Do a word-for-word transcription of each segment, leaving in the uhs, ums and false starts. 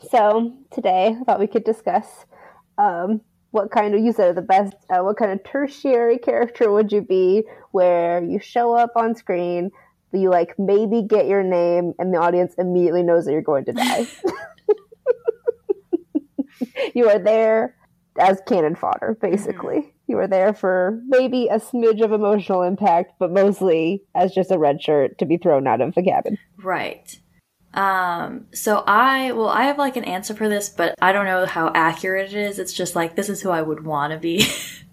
So today I thought we could discuss um, what kind of, you said the best, uh, what kind of tertiary character would you be where you show up on screen, you like maybe get your name and the audience immediately knows that you're going to die. You are there as cannon fodder, basically. Mm-hmm. You are there for maybe a smidge of emotional impact, but mostly as just a red shirt to be thrown out of the cabin. Right. Um, so I, well, I have like an answer for this, but I don't know how accurate it is. It's just like, this is who I would want to be.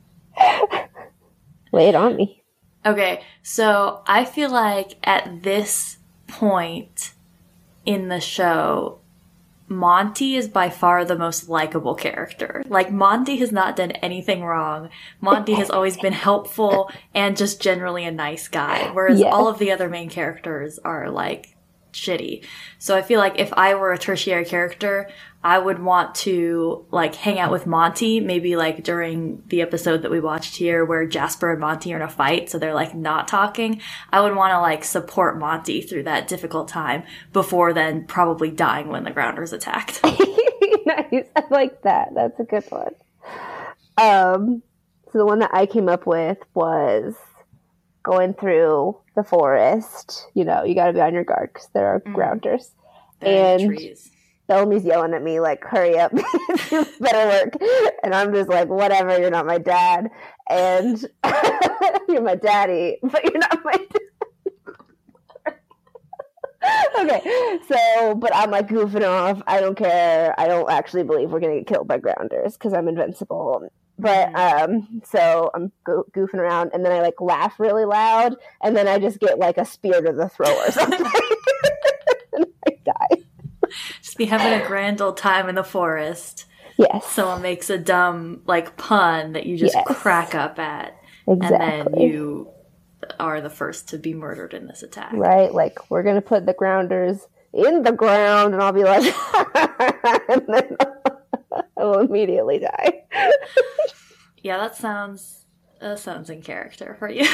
Lay it on me. Okay. So I feel like at this point in the show, Monty is by far the most likable character. Like, Monty has not done anything wrong. Monty has always been helpful and just generally a nice guy, whereas yes. all of the other main characters are, like, shitty. So I feel like if I were a tertiary character, I would want to, like, hang out with Monty, maybe, like, during the episode that we watched here where Jasper and Monty are in a fight, so they're, like, not talking. I would want to, like, support Monty through that difficult time before then probably dying when the Grounders attacked. Nice. I like that. That's a good one. Um, so the one that I came up with was going through the forest. You know, you got to be on your guard because there are mm. Grounders. And trees. Bellamy's yelling at me, like, hurry up, do better work. And I'm just like, whatever, you're not my dad. And you're my daddy, but you're not my dad. Okay, so, but I'm like goofing off. I don't care. I don't actually believe we're going to get killed by Grounders because I'm invincible. But, um, so I'm go- goofing around, and then I, like, laugh really loud, and then I just get, like, a spear to the throat or something. And I die. Just be having a grand old time in the forest. Yes. Someone makes a dumb, like, pun that you just yes. crack up at. Exactly. And then you are the first to be murdered in this attack. Right. Like, we're going to put the Grounders in the ground, and I'll be like, and then I will immediately die. Yeah, that sounds, that sounds in character for you.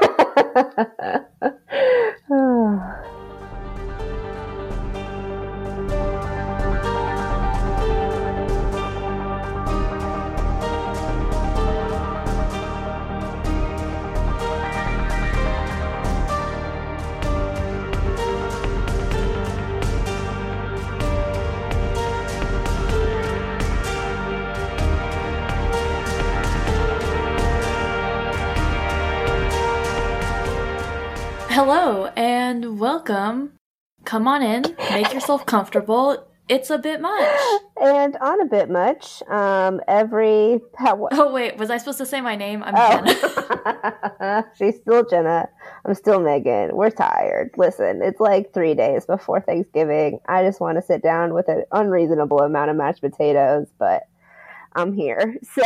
Hello and welcome. Come on in, make yourself comfortable. It's a bit much. And on a bit much, um, every... How, oh, wait, was I supposed to say my name? I'm oh. Jenna. She's still Jenna. I'm still Megan. We're tired. Listen, it's like three days before Thanksgiving. I just want to sit down with an unreasonable amount of mashed potatoes, but I'm here. So...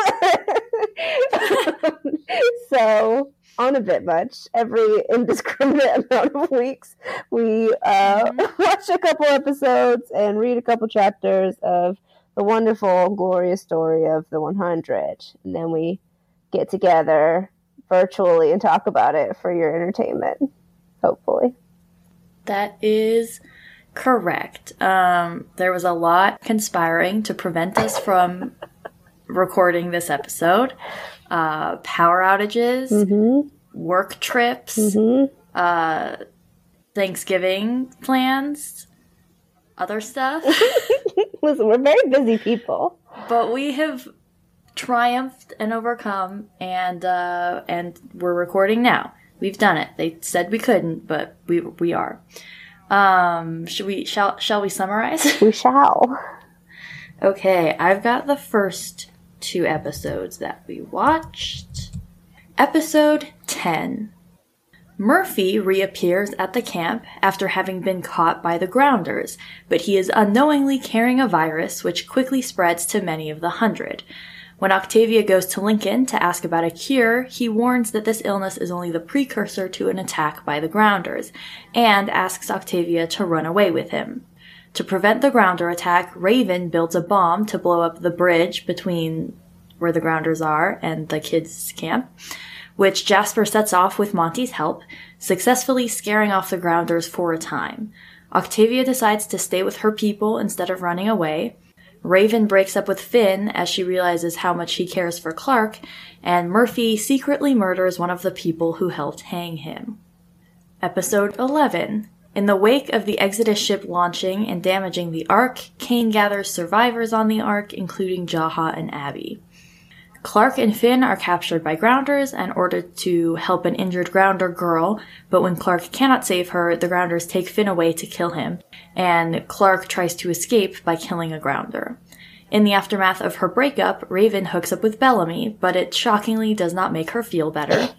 so... on a bit much, every indiscriminate amount of weeks, we uh, mm-hmm. watch a couple episodes and read a couple chapters of the wonderful, glorious story of the one hundred. And then we get together virtually and talk about it for your entertainment, hopefully. That is correct. Um, there was a lot conspiring to prevent us from recording this episode. Uh, power outages, mm-hmm. work trips, mm-hmm. uh, Thanksgiving plans, other stuff. Listen, we're very busy people. But we have triumphed and overcome, and uh, and we're recording now. We've done it. They said we couldn't, but we we are. Um, should we shall shall we summarize? We shall. Okay, I've got the first two episodes that we watched. Episode ten. Murphy reappears at the camp after having been caught by the Grounders, but he is unknowingly carrying a virus which quickly spreads to many of the Hundred. When Octavia goes to Lincoln to ask about a cure, he warns that this illness is only the precursor to an attack by the Grounders, and asks Octavia to run away with him. To prevent the Grounder attack, Raven builds a bomb to blow up the bridge between where the Grounders are and the kids' camp, which Jasper sets off with Monty's help, successfully scaring off the Grounders for a time. Octavia decides to stay with her people instead of running away. Raven breaks up with Finn as she realizes how much he cares for Clark, and Murphy secretly murders one of the people who helped hang him. Episode eleven. In the wake of the Exodus ship launching and damaging the Ark, Kane gathers survivors on the Ark, including Jaha and Abby. Clark and Finn are captured by Grounders and ordered to help an injured Grounder girl, but when Clark cannot save her, the Grounders take Finn away to kill him, and Clark tries to escape by killing a Grounder. In the aftermath of her breakup, Raven hooks up with Bellamy, but it shockingly does not make her feel better.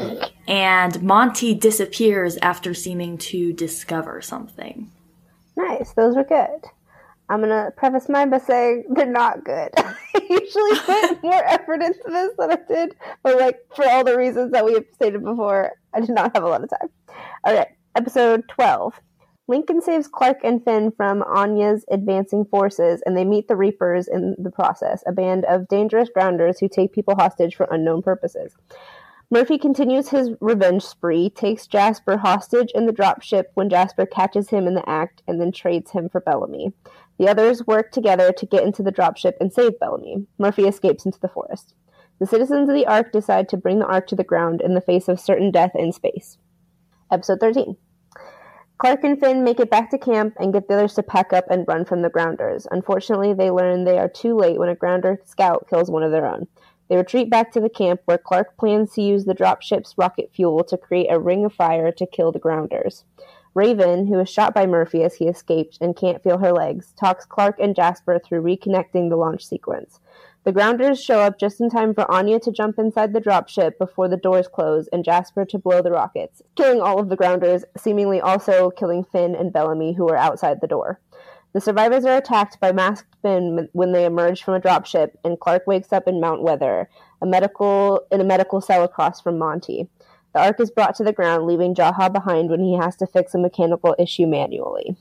And Monty disappears after seeming to discover something. Nice, those were good. I'm going to preface mine by saying they're not good. I usually put more effort into this than I did, but like for all the reasons that we have stated before, I did not have a lot of time. All right, episode twelve. Lincoln saves Clark and Finn from Anya's advancing forces, and they meet the Reapers in the process, a band of dangerous Grounders who take people hostage for unknown purposes. Murphy continues his revenge spree, takes Jasper hostage in the dropship when Jasper catches him in the act, and then trades him for Bellamy. The others work together to get into the dropship and save Bellamy. Murphy escapes into the forest. The citizens of the Ark decide to bring the Ark to the ground in the face of certain death in space. Episode thirteen. Clark and Finn make it back to camp and get the others to pack up and run from the Grounders. Unfortunately, they learn they are too late when a Grounder scout kills one of their own. They retreat back to the camp where Clark plans to use the dropship's rocket fuel to create a ring of fire to kill the Grounders. Raven, who is shot by Murphy as he escaped and can't feel her legs, talks Clark and Jasper through reconnecting the launch sequence. The Grounders show up just in time for Anya to jump inside the dropship before the doors close and Jasper to blow the rockets, killing all of the Grounders, seemingly also killing Finn and Bellamy, who are outside the door. The survivors are attacked by masked men when they emerge from a dropship, and Clark wakes up in Mount Weather, a medical in a medical cell across from Monty. The Ark is brought to the ground, leaving Jaha behind when he has to fix a mechanical issue manually.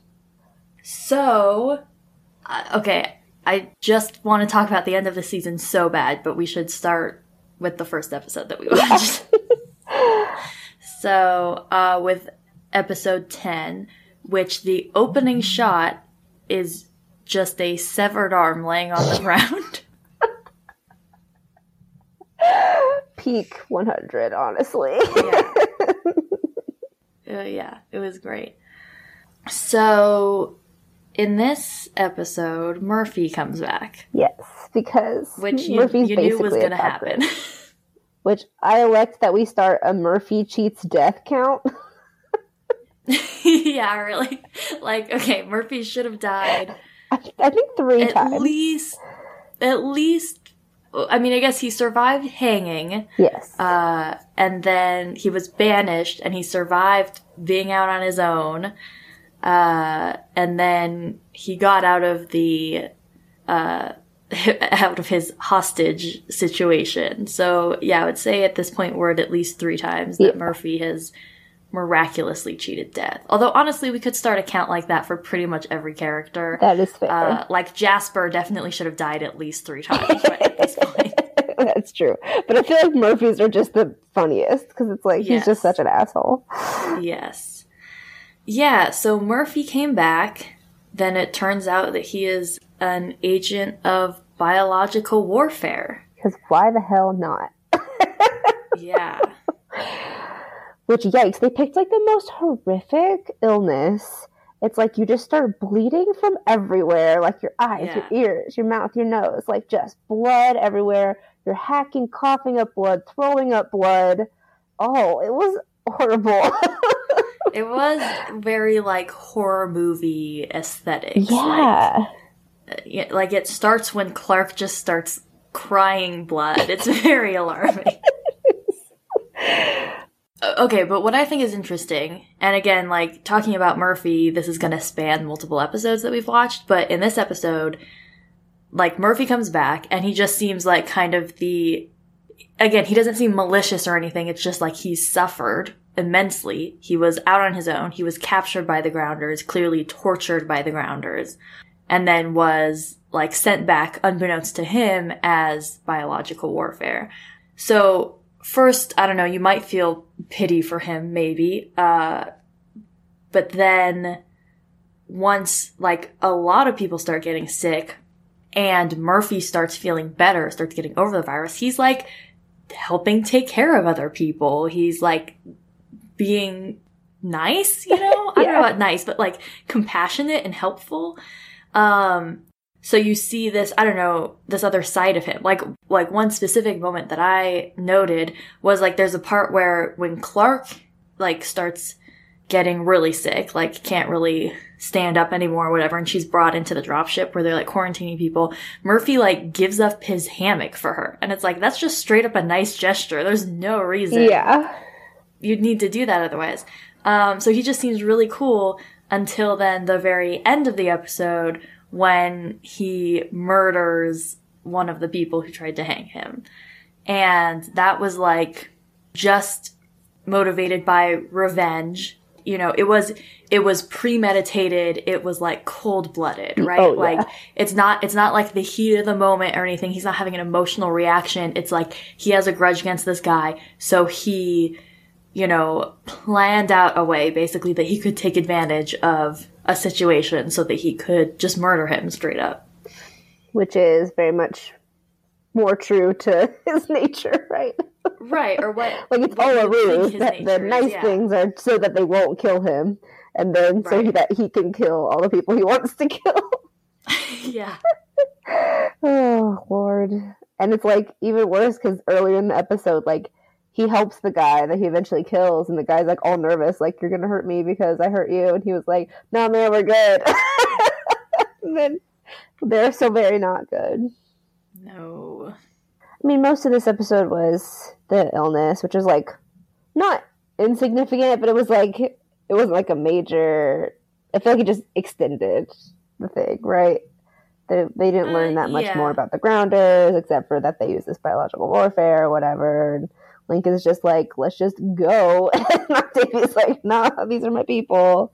So, uh, okay, I just want to talk about the end of the season so bad, but we should start with the first episode that we watched. So, uh, with episode ten, which the opening shot is just a severed arm laying on the ground. Peak one hundred, honestly. Yeah. Uh, yeah, it was great. So, in this episode, Murphy comes back. Yes, because which you, Murphy's you basically knew was going to happen. Which I elect that we start a Murphy cheats death count. Yeah, really. Like, okay, Murphy should have died. I, I think three at times. At least, at least, I mean, I guess he survived hanging. Yes. Uh, and then he was banished, and he survived being out on his own. Uh, and then he got out of the, uh, out of his hostage situation. So, yeah, I would say at this point we're at at least three times that yeah. Murphy has miraculously cheated death. Although, honestly, we could start a count like that for pretty much every character. That is fair. Uh, like, Jasper definitely should have died at least three times right at this point. That's true. But I feel like Murphy's are just the funniest, because it's like, yes. He's just such an asshole. Yes. Yeah, so Murphy came back. Then it turns out that he is an agent of biological warfare. Because why the hell not? Yeah. Which, yikes, they picked, like, the most horrific illness. It's like you just start bleeding from everywhere, like your eyes, yeah. your ears, your mouth, your nose, like just blood everywhere. You're hacking, coughing up blood, throwing up blood. Oh, it was horrible. It was very, like, horror movie aesthetics. Yeah. Like, like, it starts when Clark just starts crying blood. It's very alarming. Okay, but what I think is interesting, and again, like, talking about Murphy, this is going to span multiple episodes that we've watched, but in this episode, like, Murphy comes back, and he just seems like kind of the, again, he doesn't seem malicious or anything, it's just like he's suffered immensely. He was out on his own, he was captured by the Grounders, clearly tortured by the Grounders, and then was, like, sent back, unbeknownst to him, as biological warfare. So, first, I don't know, you might feel pity for him, maybe. Uh, but then once, like, a lot of people start getting sick and Murphy starts feeling better, starts getting over the virus, he's, like, helping take care of other people. He's, like, being nice, you know? I Yeah. don't know about nice, but, like, compassionate and helpful. Um, so you see this, I don't know, this other side of him. Like, like, one specific moment that I noted was, like, there's a part where when Clark, like, starts getting really sick, like, can't really stand up anymore or whatever, and she's brought into the dropship where they're, like, quarantining people, Murphy, like, gives up his hammock for her. And it's like, that's just straight up a nice gesture. There's no reason Yeah. you'd need to do that otherwise. Um, so he just seems really cool until then the very end of the episode when he murders one of the people who tried to hang him. And that was, like, just motivated by revenge. You know, it was, it was premeditated. It was, like, cold-blooded, right? Oh, yeah. Like, it's not, it's not like the heat of the moment or anything. He's not having an emotional reaction. It's like he has a grudge against this guy. So he, you know, planned out a way, basically, that he could take advantage of a situation so that he could just murder him straight up. Which is very much more true to his nature, right? Right, or what... Like, it's what all a you think ruse. his That the nature is, nice yeah. things are so that they won't kill him, and then so Right. he, that he can kill all the people he wants to kill. Yeah. Oh, Lord. And it's, like, even worse, because earlier in the episode, like, he helps the guy that he eventually kills, and the guy's, like, all nervous, like, you're gonna hurt me because I hurt you, and he was like, no, man, we're good. And then they're so very not good. No. I mean, most of this episode was the illness, which was, like, not insignificant, but it was, like, it wasn't, like, a major... I feel like it just extended the thing, right? They, they didn't Uh, learn that much yeah. more about the grounders, except for that they use this biological warfare or whatever. And Lincoln's just like, let's just go. And Octavia's like, nah, these are my people.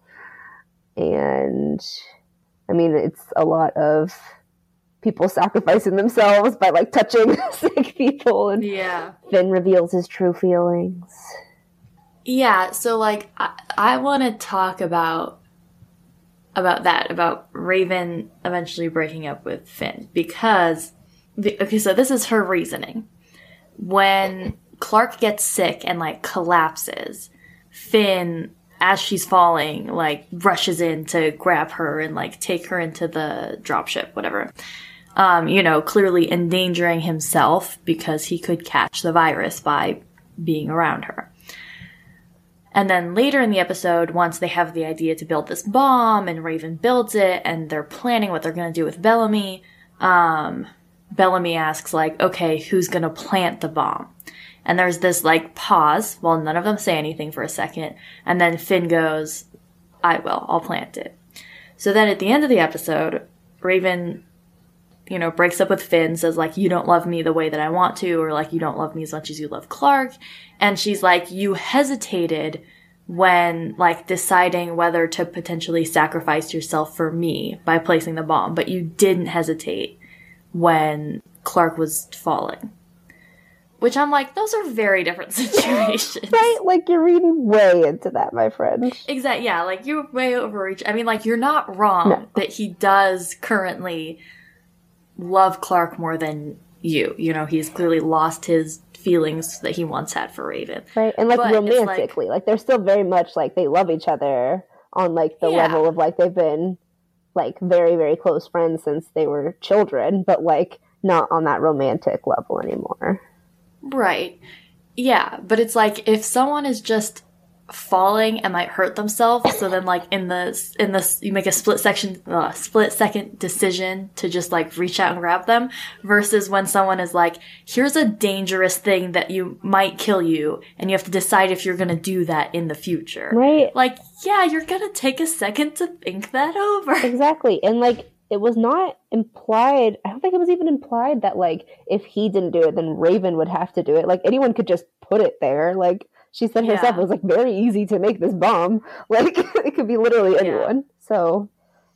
And, I mean, it's a lot of people sacrificing themselves by, like, touching sick people. And Yeah. Finn reveals his true feelings. Yeah, so, like, I, I want to talk about about that, about Raven eventually breaking up with Finn, because, okay, so this is her reasoning. When Clark gets sick and, like, collapses, Finn, as she's falling, like, rushes in to grab her and, like, take her into the dropship, whatever. Um, you know, clearly endangering himself because he could catch the virus by being around her. And then later in the episode, once they have the idea to build this bomb and Raven builds it and they're planning what they're going to do with Bellamy, um, Bellamy asks, like, okay, who's going to plant the bomb? And there's this, like, pause while none of them say anything for a second. And then Finn goes, I will, I'll plant it. So then at the end of the episode, Raven, you know, breaks up with Finn, says, like, you don't love me the way that I want to, or, like, you don't love me as much as you love Clark. And she's like, you hesitated when, like, deciding whether to potentially sacrifice yourself for me by placing the bomb, but you didn't hesitate when Clark was falling. Which I'm like, those are very different situations. Right? Like, you're reading way into that, my friend. Exactly, yeah, like, you're way overreach. I mean, like, you're not wrong No. that he does currently love Clark more than you. You know, he's clearly lost his feelings that he once had for Raven. Right? And, like, But it's, like- romantically. Like, they're still very much, like, they love each other on, like, the Yeah. level of, like, they've been, like, very, very close friends since they were children, but, like, not on that romantic level anymore. Right. Yeah, but it's like, if someone is just falling and might hurt themselves, so then, like, in the, in the, you make a split section, uh, split second decision to just, like, reach out and grab them, versus when someone is like, here's a dangerous thing that you might kill you, and you have to decide if you're gonna do that in the future. Right? Like, yeah, you're gonna take a second to think that over. Exactly. And, like, it was not implied, I don't think it was even implied that, like, if he didn't do it, then Raven would have to do it. Like, anyone could just put it there. Like, she said herself, Yeah. it was, like, very easy to make this bomb. Like, it could be literally anyone. So,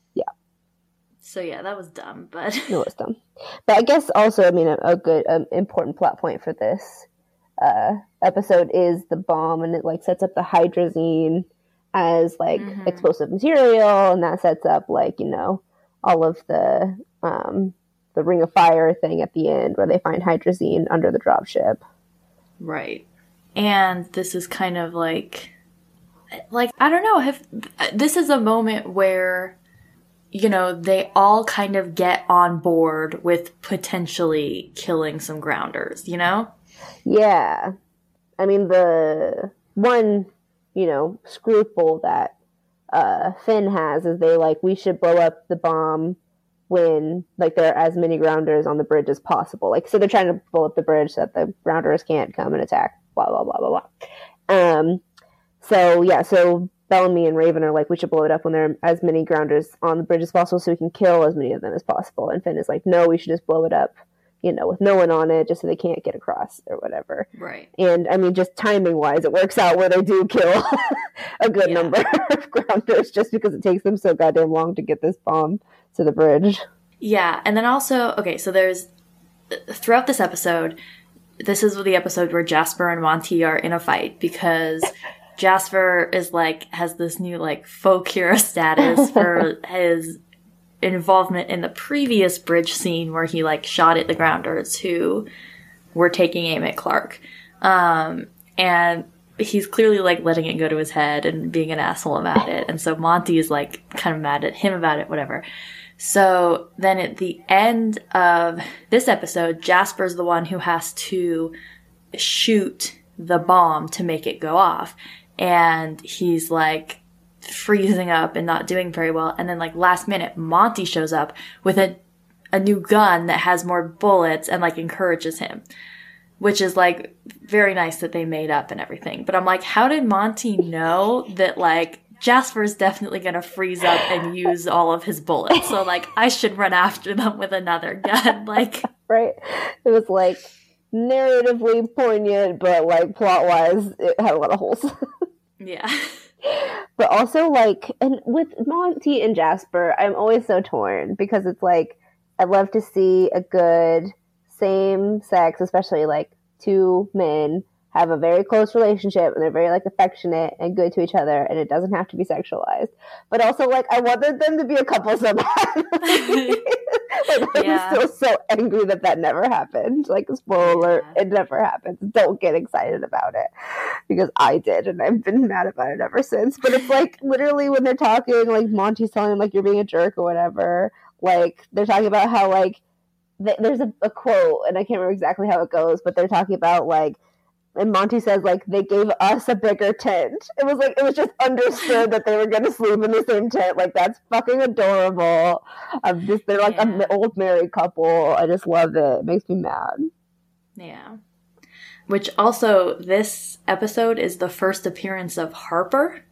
So yeah, that was dumb, but it was dumb. But I guess also, I mean, a, a good, um, important plot point for this uh, episode is the bomb, and it, like, sets up the hydrazine as like Mhm. explosive material, and that sets up like, you know, all of the um, the Ring of Fire thing at the end where they find hydrazine under the dropship. Right. And this is kind of like, like, I don't know, if this is a moment where, you know, they all kind of get on board with potentially killing some grounders, you know? Yeah. I mean, the one, you know, scruple that uh, Finn has is they like, we should blow up the bomb when like there are as many grounders on the bridge as possible. Like, so they're trying to blow up the bridge so that the grounders can't come and attack, blah, blah, blah, blah, blah. Um, so, yeah, so Bellamy and Raven are like, we should blow it up when there are as many grounders on the bridge as possible so we can kill as many of them as possible. And Finn is like, no, we should just blow it up, you know, with no one on it, just so they can't get across or whatever. Right. And I mean, just timing wise, it works out where they do kill a good Yeah. number of grounders just because it takes them so goddamn long to get this bomb to the bridge. Yeah. And then also, okay, so there's, throughout this episode, this is the episode where Jasper and Monty are in a fight because Jasper is like, has this new like folk hero status for his involvement in the previous bridge scene where he like shot at the grounders who were taking aim at Clark. Um, and he's clearly like letting it go to his head and being an asshole about it. And so Monty is like kind of mad at him about it, whatever. So then at the end of this episode, Jasper's the one who has to shoot the bomb to make it go off. And he's like freezing up and not doing very well. And then like last minute, Monty shows up with a, a new gun that has more bullets and like encourages him, which is like very nice that they made up and everything. But I'm like, how did Monty know that like Jasper's definitely going to freeze up and use all of his bullets? So like I should run after them with another gun. Like, right. It was like narratively poignant, but like plot wise, it had a lot of holes. yeah. But also like, and with Monty and Jasper, I'm always so torn because it's like, I'd love to see a good same sex, especially like two men have a very close relationship and they're very like affectionate and good to each other and it doesn't have to be sexualized. But also like I wanted them to be a couple so bad. Like, Yeah. I'm still so angry that that never happened. Like, spoiler alert, Yeah. it never happened. Don't get excited about it because I did and I've been mad about it ever since. But it's like literally when they're talking, like Monty's telling him like you're being a jerk or whatever. Like they're talking about how like th- there's a, a quote and I can't remember exactly how it goes, but they're talking about like, and Monty says like they gave us a bigger tent. It was like it was just understood that they were going to sleep in the same tent. Like that's fucking adorable. I'm just they're like Yeah. an old married couple. I just love it. It makes me mad. Yeah. Which also, this episode is the first appearance of Harper.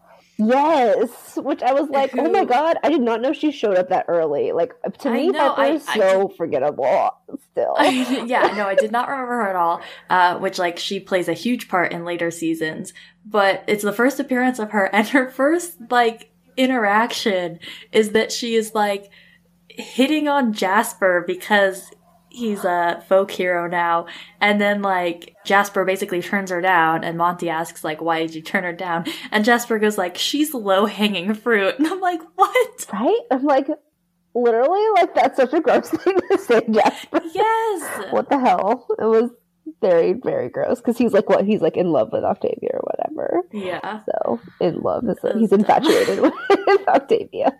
Yes, which I was like, Who- oh my god, I did not know she showed up that early. Like to I me, know, Harper I- is I so forgettable. Still, Yeah, no, I did not remember her at all, uh, which, like, she plays a huge part in later seasons, but it's the first appearance of her, and her first, like, interaction is that she is, like, hitting on Jasper because he's a folk hero now, and then, like, Jasper basically turns her down, and Monty asks, like, why did you turn her down? And Jasper goes, like, she's low-hanging fruit, and I'm like, what? right? I'm like, literally, like that's such a gross thing to say, Jasper. Yes! What the hell? It was very, very gross because he's like, what? He's like in love with Octavia or whatever. Yeah. So in love is That's he's dumb. infatuated with Octavia.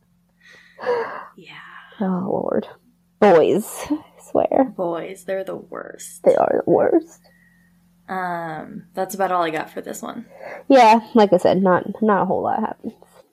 Yeah. Oh Lord, boys, I swear Boys, they're the worst. they are the worst. Um, that's about all I got for this one. Yeah, like I said, not not a whole lot happens.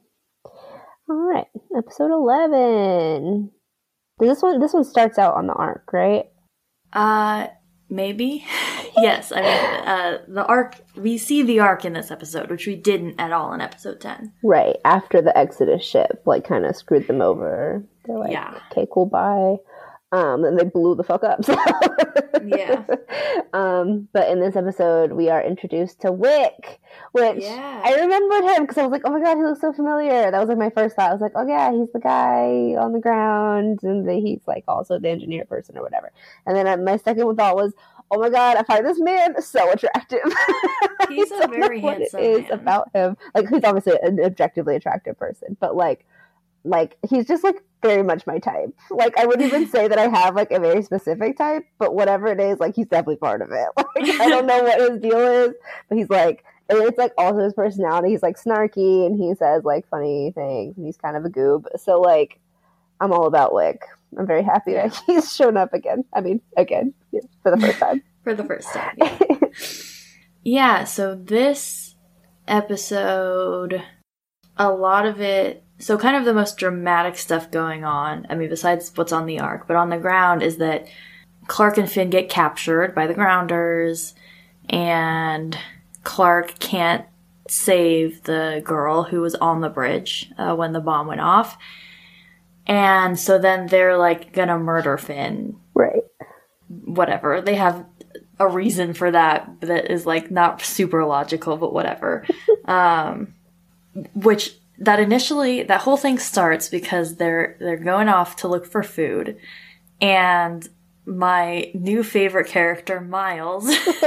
All right, episode eleven. Does this one this one starts out on the arc, right? Uh, maybe? Yes, I mean, uh, the arc, we see the arc in this episode, which we didn't at all in episode ten. Right after the Exodus ship, like, kind of screwed them over. They're like, Yeah. okay, cool, bye. Um, and they blew the fuck up. So. Yeah. Um, but in this episode, we are introduced to Wick, which Yeah. I remembered him because I was like, oh my god, he looks so familiar. That was like my first thought. I was like, oh yeah, he's the guy on the ground, and the, he's like also the engineer person or whatever. And then uh, my second thought was, oh my god, I find this man so attractive. He's a very what handsome it is man. about him. Like, he's obviously an objectively attractive person, but like, like he's just like very much my type. Like, I wouldn't even say that I have like a very specific type, but whatever it is, like, he's definitely part of it. Like, I don't know what his deal is, but he's like, and it's like also his personality. He's like snarky and he says like funny things and he's kind of a goob. So like, I'm all about Wick. I'm very happy Yeah. that he's shown up again. I mean, again, yeah, for the first time. For the first time, yeah. Yeah, so this episode, a lot of it, so kind of the most dramatic stuff going on, I mean, besides what's on the arc, but on the ground is that Clark and Finn get captured by the Grounders, and Clark can't save the girl who was on the bridge uh, when the bomb went off. And so then they're, like, gonna murder Finn. Right. Whatever. They have a reason for that that is, like, not super logical, but whatever. um, which, that initially, that whole thing starts because they're they're going off to look for food. And my new favorite character, Miles...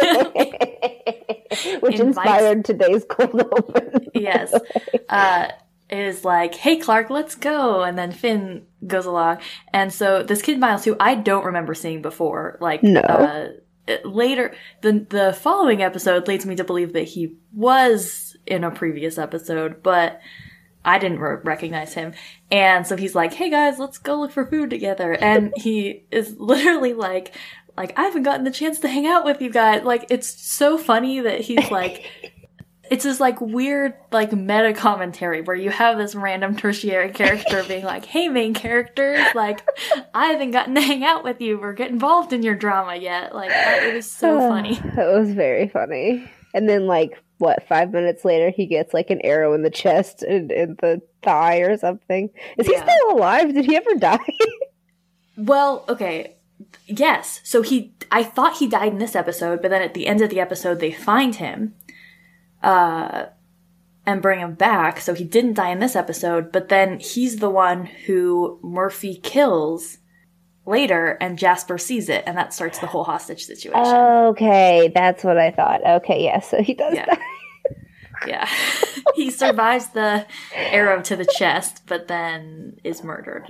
Which invites, inspired today's cold open. Yes. Uh, is like, hey, Clark, let's go. And then Finn goes along. And so this kid, Miles, who I don't remember seeing before, like, no. uh, later, the, the following episode leads me to believe that he was in a previous episode, but I didn't re- recognize him. And so he's like, hey guys, let's go look for food together. And he is literally like, like, I haven't gotten the chance to hang out with you guys. Like, it's so funny that he's like, it's this, like, weird, like, meta commentary where you have this random tertiary character being like, hey, main characters, like, I haven't gotten to hang out with you or get involved in your drama yet. Like, it was so funny. It was very funny. And then, like, what, five minutes later, he gets, like, an arrow in the chest and in the thigh or something. Is Yeah. he still alive? Did he ever die? Well, okay. Yes. So he, I thought he died in this episode, but then at the end of the episode, they find him, uh, and bring him back. So he didn't die in this episode, but then he's the one who Murphy kills later, and Jasper sees it, and that starts the whole hostage situation. Okay, that's what I thought. Okay, yeah, so he does Yeah. die. Yeah. He survives the arrow to the chest, but then is murdered.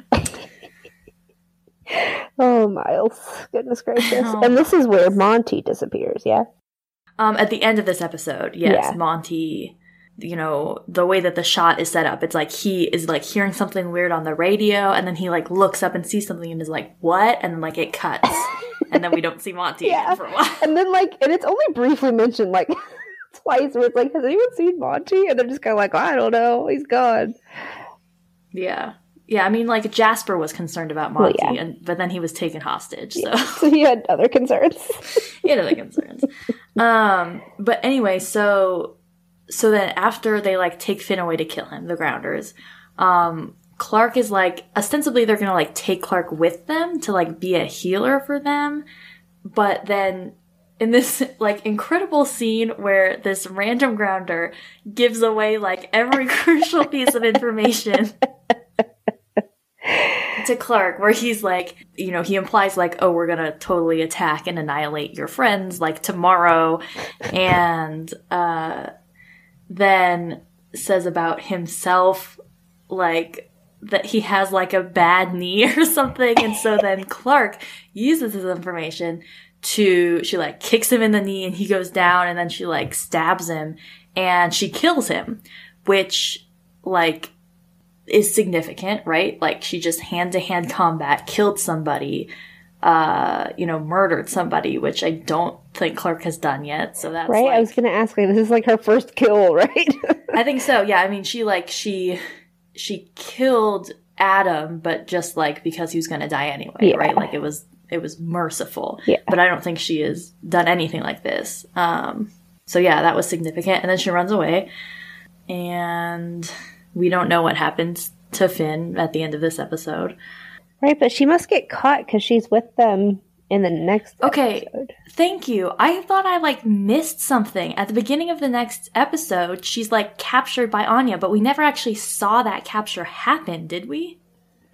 Oh, Miles. Goodness gracious. Oh. And this is where Monty disappears, yeah? Um, at the end of this episode, yes, Yeah. Monty, you know, the way that the shot is set up, it's like he is like hearing something weird on the radio, and then he like looks up and sees something and is like, what? And then like it cuts. And then we don't see Monty Yeah. again for a while. And then, like, and it's only briefly mentioned, like, twice, where it's like, has anyone seen Monty? And they're just kind of like, I don't know, he's gone. Yeah. Yeah, I mean, like, Jasper was concerned about Well, Monty, yeah. and but then he was taken hostage, so... Yeah. So he had other concerns. He had other concerns. Um, but anyway, so so then after they, like, take Finn away to kill him, the Grounders, um, Clark is, like, ostensibly they're gonna, like, take Clark with them to, like, be a healer for them, but then in this, like, incredible scene where this random Grounder gives away, like, every crucial piece of information to Clark, where he's like, you know, he implies like, oh, we're gonna totally attack and annihilate your friends like tomorrow, and uh then says about himself like that he has like a bad knee or something, and so then Clark uses his information to, she like kicks him in the knee and he goes down, and then she like stabs him and she kills him, which like is significant, right? Like, she just hand-to-hand combat killed somebody, uh, you know, murdered somebody, which I don't think Clark has done yet, so that's Right? like... I was going to ask, like, this is like her first kill, right? I think so, yeah. I mean, she, like, she she killed Adam, but just, like, because he was gonna die anyway, Yeah. right? Like, it was it was merciful. Yeah. But I don't think she has done anything like this. Um, so, yeah, that was significant. And then she runs away, and... we don't know what happens to Finn at the end of this episode. Right, but she must get caught because she's with them in the next Okay, episode. thank you. I thought I, like, missed something. At the beginning of the next episode, she's, like, captured by Anya, but we never actually saw that capture happen, did we?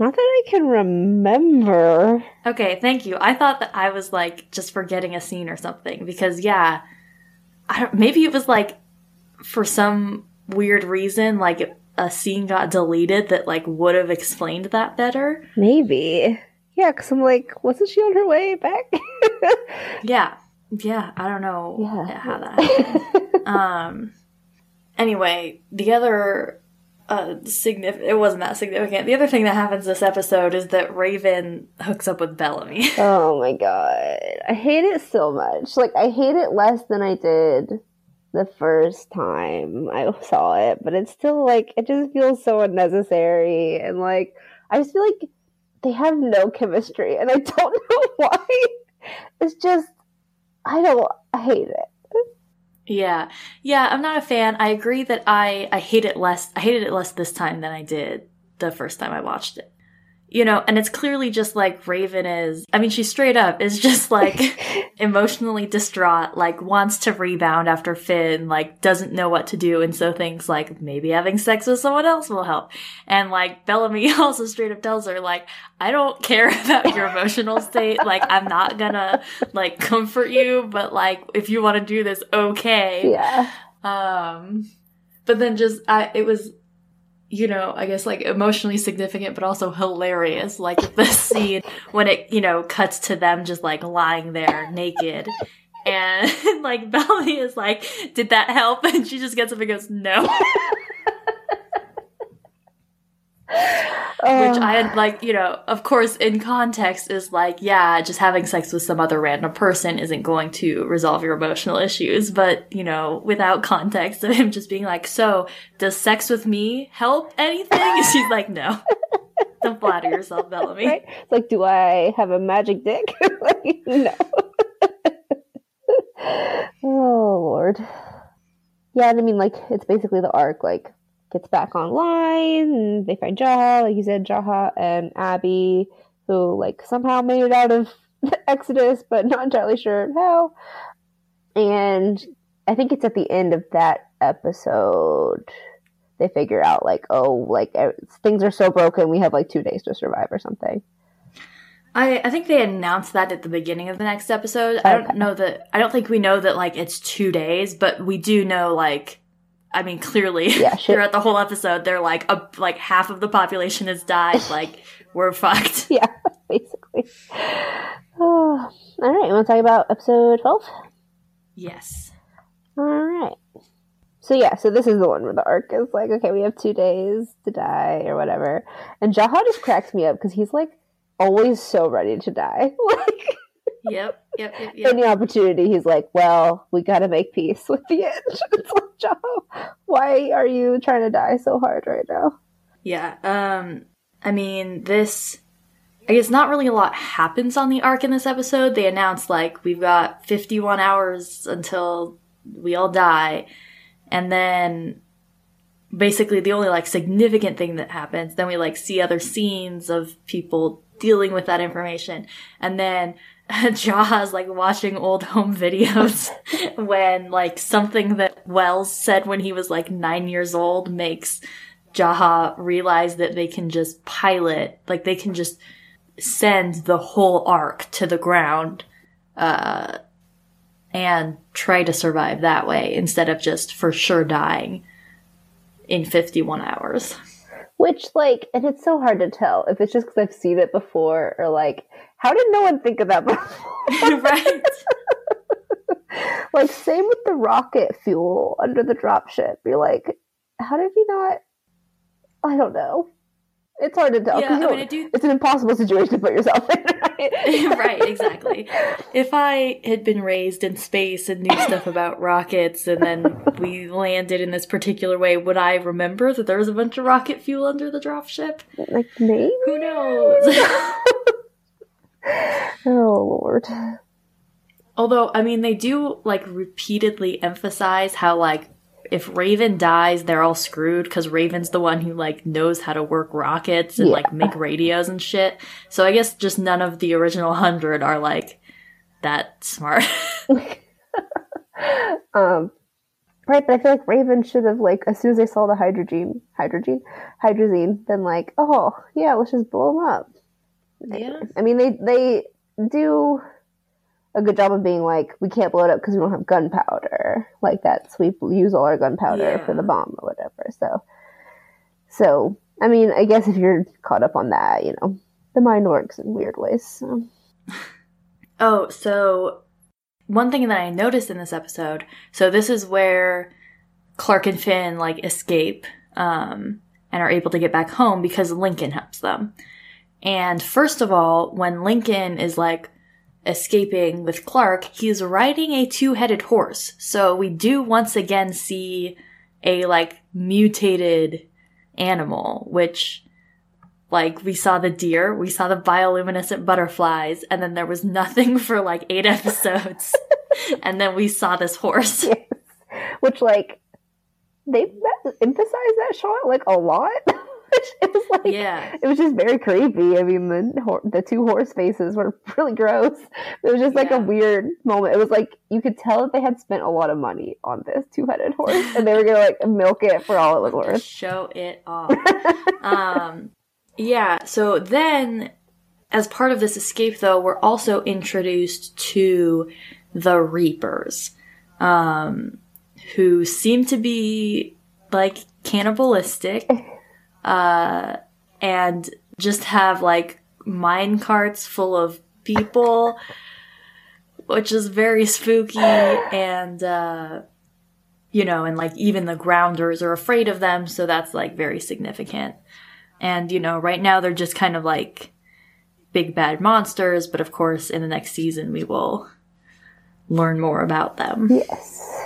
Not that I can remember. Okay, thank you. I thought that I was, like, just forgetting a scene or something. Because, yeah, I don't, maybe it was, like, for some weird reason, like, a scene got deleted that, like, would have explained that better. Maybe. Yeah, because I'm like, wasn't she on her way back? Yeah. Yeah, I don't know Yeah. how that happened. um, anyway, the other... Uh, significant. It wasn't that significant. The other thing that happens this episode is that Raven hooks up with Bellamy. Oh my god. I hate it so much. Like, I hate it less than I did the first time I saw it, but it's still, like, it just feels so unnecessary, and, like, I just feel like they have no chemistry, and I don't know why. It's just, I don't, I hate it. Yeah. Yeah, I'm not a fan. I agree that I, I hate it less. I hated it less this time than I did the first time I watched it. You know, and it's clearly just like Raven is, I mean, she straight up is just like emotionally distraught, like wants to rebound after Finn, like doesn't know what to do. And so thinks like maybe having sex with someone else will help. And like Bellamy also straight up tells her like, I don't care about your emotional state. Like, I'm not gonna like comfort you, but like, if you want to do this, okay. Yeah. Um, but then just, I, it was, you know, I guess like emotionally significant, but also hilarious. Like the scene when it, you know, cuts to them just like lying there naked. And like Bellamy is like, did that help? And she just gets up and goes, no. Which I, like, you know, of course, in context is like, yeah, just having sex with some other random person isn't going to resolve your emotional issues. But, you know, without context of him just being like, so, does sex with me help anything? And she's like, no. Don't flatter yourself, Bellamy. Right? It's like, do I have a magic dick? Like, no. Oh, Lord. Yeah, I mean, like, it's basically the arc, like, gets back online, and they find Jaha, like you said, Jaha and Abby, who, like, somehow made it out of the Exodus, but not entirely sure how. And I think it's at the end of that episode, they figure out, like, oh, like, things are so broken, we have, like, two days to survive or something. I, I think they announced that at the beginning of the next episode. Okay. I don't know that, I don't think we know that, like, it's two days, but we do know, like, I mean, clearly, yeah, throughout the whole episode, they're like, a, like, half of the population has died. Like, we're fucked. Yeah, basically. Oh, all right, you want to talk about episode twelve? Yes. All right. So, yeah, so this is the one where the arc is like, okay, we have two days to die or whatever. And Jaha just cracks me up because he's, like, always so ready to die. Like, Yep, yep, yep, yep. any opportunity, he's like, well, we gotta make peace with the end. It's like, Jaha, why are you trying to die so hard right now? Yeah, um, I mean, this, I guess not really a lot happens on the arc in this episode. They announced, like, we've got fifty-one hours until we all die. And then, basically, the only, like, significant thing that happens, then we, like, see other scenes of people dealing with that information. And then Jaha's like watching old home videos when like something that Wells said when he was like nine years old makes Jaha realize that they can just pilot, like they can just send the whole arc to the ground, uh, and try to survive that way instead of just for sure dying in fifty-one hours. Which, like, and it's so hard to tell if it's just because I've seen it before or, like, how did no one think of that before? Right. Like, same with the rocket fuel under the dropship. You're like, how did you not? I don't know. It's hard to tell. Yeah, I you mean, I do... It's an impossible situation to put yourself in, right? Right, exactly. If I had been raised in space and knew stuff about rockets and then we landed in this particular way, would I remember that there was a bunch of rocket fuel under the dropship? Like, maybe? Who knows? Oh, Lord. Although, I mean, they do, like, repeatedly emphasize how, like, if Raven dies, they're all screwed because Raven's the one who, like, knows how to work rockets and, yeah. like, make radios and shit. So I guess just none of the original hundred are, like, that smart. um, Right, but I feel like Raven should have, like, as soon as they saw the hydrogen, hydrogen, hydrazine, been like, oh, yeah, let's just blow them up. Yeah. I mean, they they do a good job of being like, we can't blow it up because we don't have gunpowder. Like, that's, we use all our gunpowder Yeah. for the bomb or whatever. So, so, I mean, I guess if you're caught up on that, you know, the mind works in weird ways. So. Oh, so one thing that I noticed in this episode, so this is where Clark and Finn, like, escape um, and are able to get back home because Lincoln helps them. And first of all, when Lincoln is, like, escaping with Clark, he's riding a two-headed horse. So we do once again see a, like, mutated animal, which, like, we saw the deer, we saw the bioluminescent butterflies, and then there was nothing for, like, eight episodes. And then we saw this horse. Yes. Which, like, they emphasized that shot, like, a lot. It was like, yeah. It was just very creepy. I mean, the the two horse faces were really gross. It was just like yeah. a weird moment. It was like, you could tell that they had spent a lot of money on this two-headed horse, and they were gonna, like, milk it for all it was worth. Show it off. um, yeah, so then, as part of this escape, though, we're also introduced to the Reapers, um, who seem to be, like, cannibalistic. Uh, and just have, like, mine carts full of people, which is very spooky, and, uh, you know, and, like, even the grounders are afraid of them, so that's, like, very significant. And, you know, right now they're just kind of, like, big bad monsters, but of course in the next season we will learn more about them. Yes.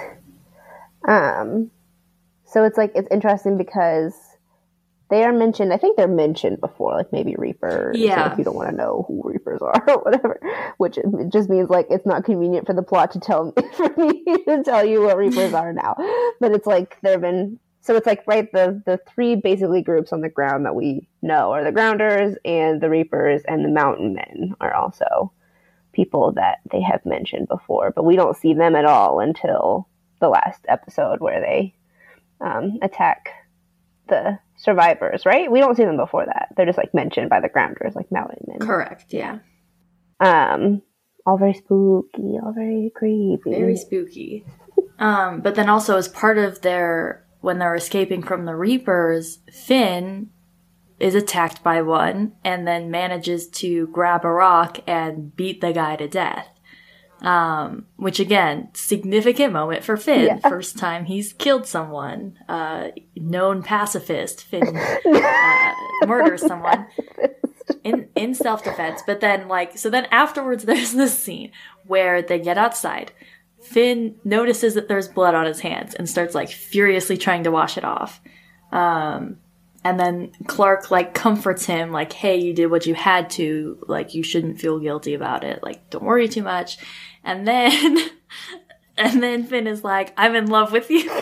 Um, so it's, like, it's interesting because they are mentioned, I think they're mentioned before, like maybe Reapers. Yeah. If you don't want to know who Reapers are or whatever, which it just means, like, it's not convenient for the plot to tell for me to tell you what Reapers are now. But it's like, there have been, so it's like, right, the, the three basically groups on the ground that we know are the Grounders and the Reapers, and the Mountain Men are also people that they have mentioned before. But we don't see them at all until the last episode where they um, attack the survivors, right? We don't see them before that. They're just, like, mentioned by the Grounders, like Mountain Men. Correct, yeah. Um, all very spooky, all very creepy. Very spooky. um, but then also as part of their, when they're escaping from the Reapers, Finn is attacked by one and then manages to grab a rock and beat the guy to death. Um, which again, significant moment for Finn. Yeah. First time he's killed someone. Uh, known pacifist. Finn uh, murders someone in in self-defense. But then, like, so then afterwards there's this scene where they get outside. Finn notices that there's blood on his hands and starts, like, furiously trying to wash it off. Um, and then Clark, like, comforts him, like, hey, you did what you had to. Like, you shouldn't feel guilty about it. Like, don't worry too much. And then, and then Finn is like, I'm in love with you.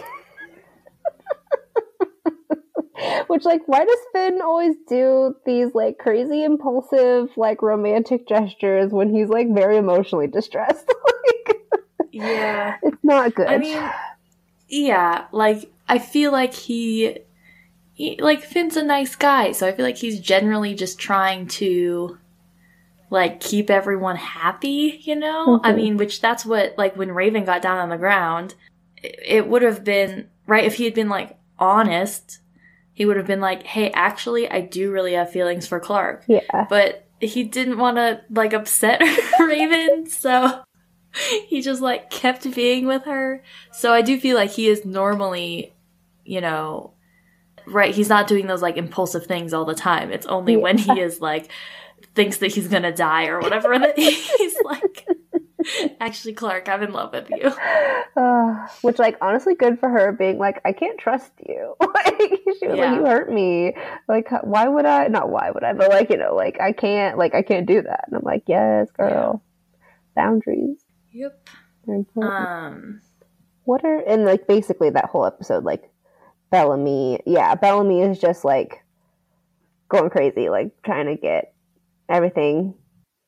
Which, like, why does Finn always do these, like, crazy impulsive, like, romantic gestures when he's, like, very emotionally distressed? Like, yeah. It's not good. I mean, yeah, like, I feel like he, he, like, Finn's a nice guy, so I feel like he's generally just trying to, like, keep everyone happy, you know? Mm-hmm. I mean, which that's what, like, when Raven got down on the ground, it, it would have been, right, if he had been, like, honest, he would have been like, hey, actually, I do really have feelings for Clark. Yeah. But he didn't want to, like, upset Raven, so he just, like, kept being with her. So I do feel like he is normally, you know, right, he's not doing those, like, impulsive things all the time. It's only yeah. when he is, like, thinks that he's gonna die or whatever that he's like, actually, Clark, I'm in love with you. Uh, which, like, honestly, good for her being like, I can't trust you. Like, she was yeah. like, you hurt me. Like, why would I? Not why would I, but, like, you know, like, I can't, like, I can't do that. And I'm like, yes, girl. Yeah. Boundaries. Yep. They're important. Um. What are, and, like, basically that whole episode, like, Bellamy, yeah, Bellamy is just, like, going crazy, like, trying to get everything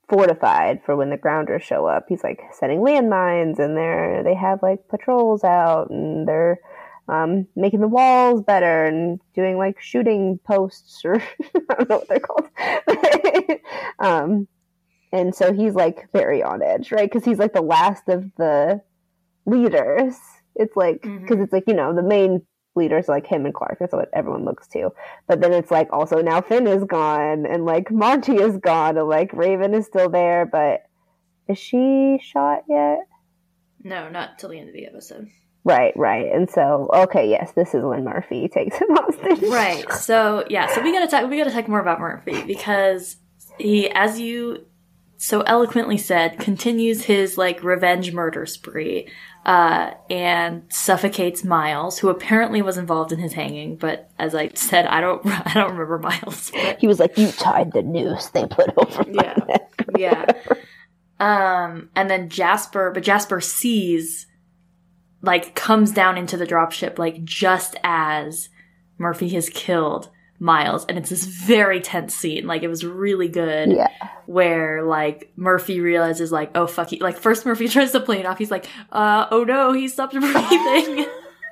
fortified for when the grounders show up. He's like setting landmines, and they're they have like patrols out, and they're um, making the walls better and doing like shooting posts, or I don't know what they're called. um, and so he's like very on edge, right? Because he's like the last of the leaders. It's like because mm-hmm. it's like, you know, the main leaders like him and Clark. That's what everyone looks to. But then it's like also now Finn is gone, and like Monty is gone, and like Raven is still there. But is she shot yet? No, not till the end of the episode. Right, right. And so, okay, yes, this is when Murphy takes him hostage. Right. So yeah, so we gotta talk. We gotta talk more about Murphy, because he, as you so eloquently said, continues his like revenge murder spree. Uh, and suffocates Miles, who apparently was involved in his hanging. But as I said, I don't, I don't remember Miles. But... He was like, "You tied the noose they put over my yeah, neck." yeah. Um, and then Jasper, but Jasper sees, like, comes down into the dropship, like just as Murphy has killed Miles, and it's this very tense scene. Like, it was really good. Yeah. Where, like, Murphy realizes, like, oh, fuck, he, like, first Murphy tries to play it off. He's like, uh, oh no, he stopped breathing.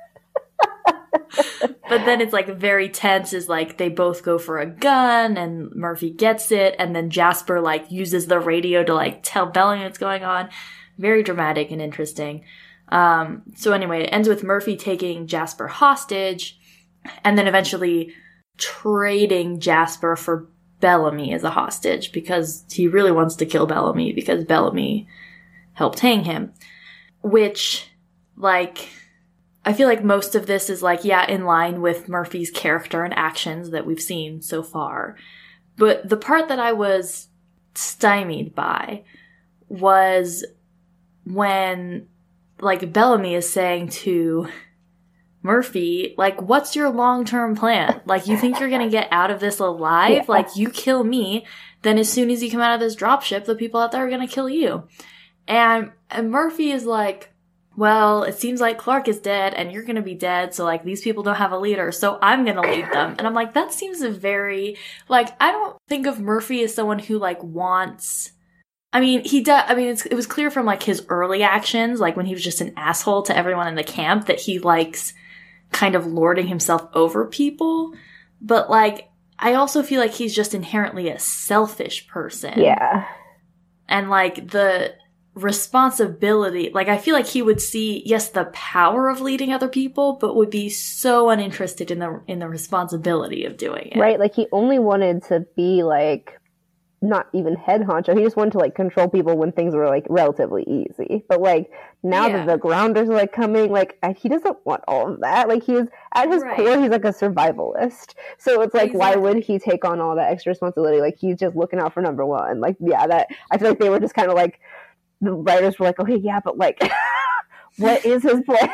But then it's, like, very tense, is, like, they both go for a gun, and Murphy gets it, and then Jasper, like, uses the radio to, like, tell Bellamy what's going on. Very dramatic and interesting. Um, so anyway, it ends with Murphy taking Jasper hostage, and then eventually trading Jasper for Bellamy as a hostage, because he really wants to kill Bellamy because Bellamy helped hang him. Which, like, I feel like most of this is, like, yeah, in line with Murphy's character and actions that we've seen so far. But the part that I was stymied by was when, like, Bellamy is saying to Murphy, like, what's your long-term plan? Like, you think you're gonna get out of this alive? Yeah. Like, you kill me, then as soon as you come out of this dropship, the people out there are gonna kill you. And, and Murphy is like, well, it seems like Clark is dead, and you're gonna be dead, so, like, these people don't have a leader, so I'm gonna lead them. And I'm like, that seems a very, like, I don't think of Murphy as someone who, like, wants... I mean, he does, I mean, it's, it was clear from, like, his early actions, like, when he was just an asshole to everyone in the camp, that he likes kind of lording himself over people. But, like, I also feel like he's just inherently a selfish person. Yeah. And, like, the responsibility, like, I feel like he would see, yes, the power of leading other people, but would be so uninterested in the in the responsibility of doing it. Right, like, he only wanted to be, like, not even head honcho. He just wanted to, like, control people when things were, like, relatively easy. But, like, now yeah. that the grounders are, like, coming, like, he doesn't want all of that. Like, he's, at his right. core, he's, like, a survivalist. So it's, like, exactly. Why would he take on all that extra responsibility? Like, he's just looking out for number one. Like, yeah, that, I feel like they were just kind of, like, the writers were like, okay, yeah, but, like, what is his plan?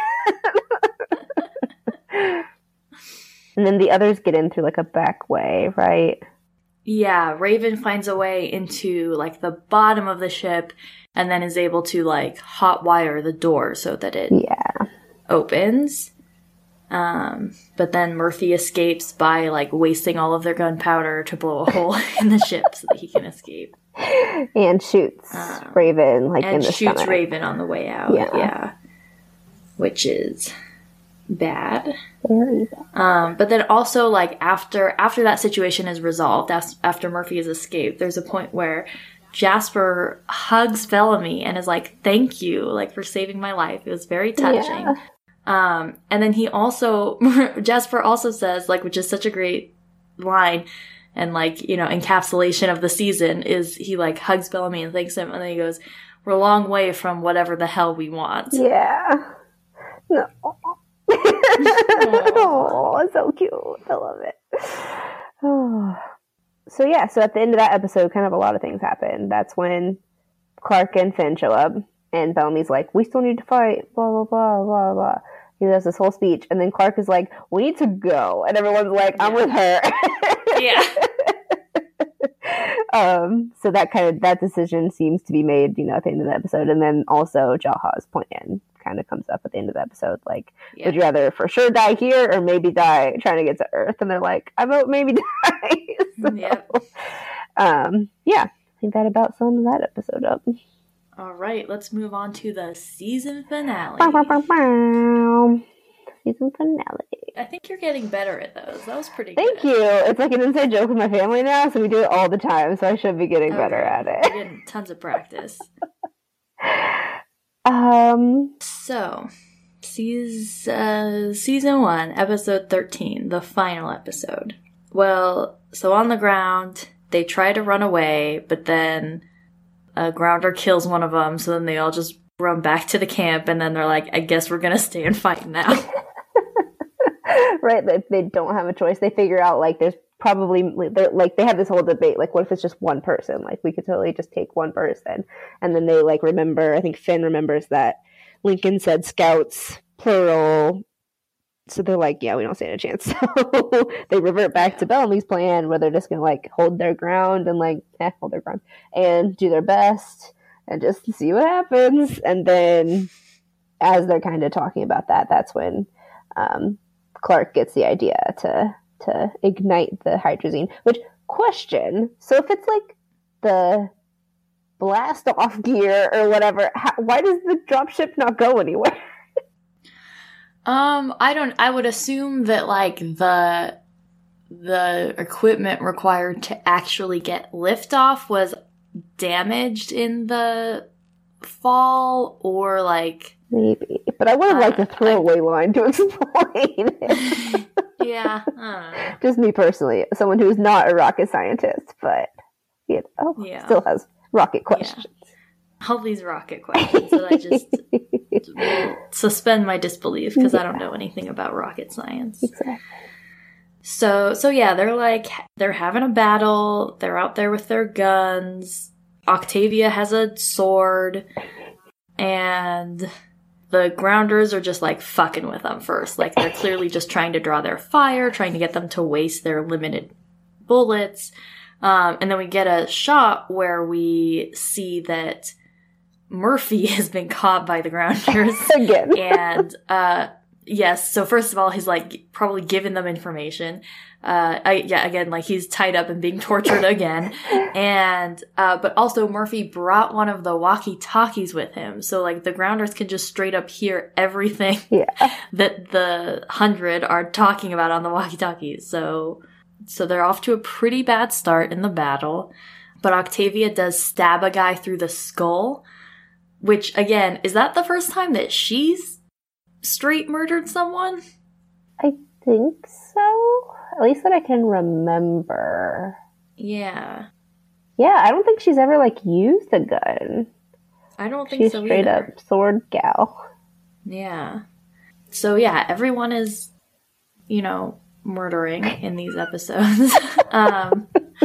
And then the others get in through, like, a back way, right? Yeah, Raven finds a way into, like, the bottom of the ship, and then is able to, like, hotwire the door so that it yeah. opens. Um, but then Murphy escapes by, like, wasting all of their gunpowder to blow a hole in the ship so that he can escape. And shoots um, Raven, like, in the And shoots stomach. Raven on the way out, yeah. yeah. Which is bad. Very bad. Um, but then also, like, after after that situation is resolved, as, after Murphy has escaped, there's a point where Jasper hugs Bellamy and is like, thank you, like, for saving my life. It was very touching. Yeah. Um, and then he also, Jasper also says, like, which is such a great line, and, like, you know, encapsulation of the season, is he, like, hugs Bellamy and thanks him, and then he goes, we're a long way from whatever the hell we want. Yeah. No. Oh, so cute. I love it. Oh. So yeah, so at the end of that episode, kind of a lot of things happen. That's when Clark and Finn show up, and Bellamy's like, we still need to fight, blah, blah, blah, blah, blah. He does this whole speech, and then Clark is like, we need to go. And everyone's like, I'm yeah. with her. Yeah. um, so that kind of, that decision seems to be made, you know, at the end of the episode. And then also Jaha's plan kind of comes up at the end of the episode. Like, yeah. would you rather for sure die here or maybe die trying to get to Earth? And they're like, I vote maybe die. so, yep. um, yeah. think that about sums that episode up. All right, let's move on to the season finale. Bow, bow, bow, bow. Season finale. I think you're getting better at those. That was pretty Thank good. you. It's like an inside joke with my family now, so we do it all the time, so I should be getting Okay. better at it. You're getting tons of practice. Um. So, season, uh, season one, episode thirteen, the final episode. Well, so on the ground, they try to run away, but then a grounder kills one of them, so then they all just run back to the camp, and then they're like, I guess we're gonna stay and fight now. Right, they, they don't have a choice. They figure out, like, there's probably, like, they have this whole debate, like, what if it's just one person? Like, we could totally just take one person. And then they, like, remember, I think Finn remembers that Lincoln said scouts, plural. So they're like, yeah, we don't stand a chance. So they revert back to Bellamy's plan, where they're just going to, like, hold their ground and, like, eh, hold their ground and do their best and just see what happens. And then as they're kind of talking about that, that's when um, Clark gets the idea to to ignite the hydrazine. Which, question, so if it's like the blast off gear or whatever, how, why does the dropship not go anywhere? Um, I don't, I would assume that, like, the, the equipment required to actually get liftoff was damaged in the fall, or, like... Maybe. But I would have uh, liked a throwaway I, line to explain it. Yeah, I don't know. Just me personally, someone who's not a rocket scientist, but, you know, yeah. still has rocket questions. Yeah. All these rocket questions that I just will suspend my disbelief because yeah. I don't know anything about rocket science. Exactly. So, so yeah, they're like, they're having a battle. They're out there with their guns. Octavia has a sword. And the grounders are just, like, fucking with them first. Like, they're clearly just trying to draw their fire, trying to get them to waste their limited bullets. Um, and then we get a shot where we see that Murphy has been caught by the grounders. Again. And, uh, yes, so first of all, he's, like, probably giving them information. Uh, I, yeah, again, like, he's tied up and being tortured again. And, uh, but also Murphy brought one of the walkie-talkies with him. So, like, the grounders can just straight up hear everything yeah. that the hundred are talking about on the walkie-talkies. So, so they're off to a pretty bad start in the battle. But Octavia does stab a guy through the skull, which, again, is that the first time that she's straight murdered someone? I think so. At least that I can remember. Yeah. Yeah, I don't think she's ever, like, used a gun. I don't think she's so straight either. up sword gal. Yeah. So, yeah, everyone is, you know, murdering in these episodes. um,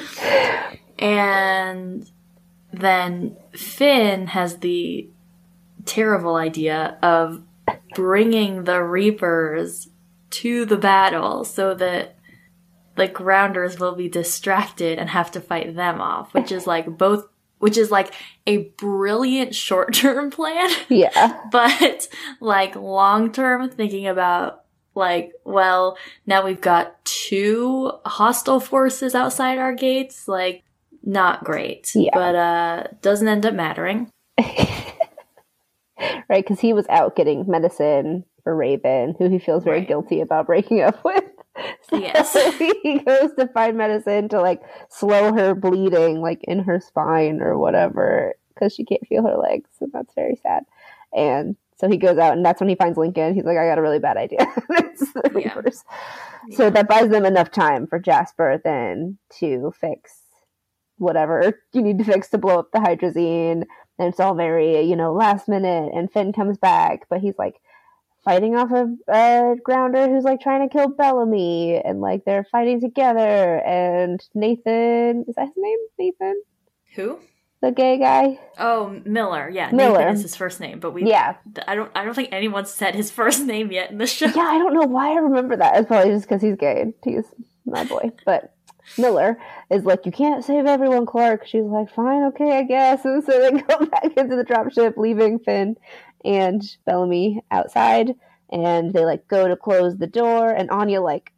and then Finn has the terrible idea of bringing the Reapers to the battle so that the grounders will be distracted and have to fight them off, which is like both, which is like a brilliant short-term plan. Yeah. But like long-term, thinking about like, well, now we've got two hostile forces outside our gates, like not great. Yeah. But uh doesn't end up mattering. Right, because he was out getting medicine for Raven, who he feels very Right. guilty about breaking up with. So Yes. he goes to find medicine to, like, slow her bleeding, like, in her spine or whatever, because she can't feel her legs, and that's very sad. And so he goes out, and that's when he finds Lincoln. He's like, I got a really bad idea. It's the Yeah. Reapers. So that buys them enough time for Jasper then to fix whatever you need to fix to blow up the hydrazine. And it's all very, you know, last minute. And Finn comes back, but he's like fighting off a, a grounder who's like trying to kill Bellamy. And like they're fighting together. And Nathan, is that his name? Nathan? Who? The gay guy? Oh, Miller. Yeah, Miller. Nathan is his first name, but we Yeah. I don't I don't think anyone said his first name yet in the show. Yeah, I don't know why I remember that. It's probably just because he's gay. He's my boy. But Miller is like, you can't save everyone, Clark. She's like, fine, okay, I guess. And so they go back into the dropship, leaving Finn and Bellamy outside. And they like go to close the door, and Anya like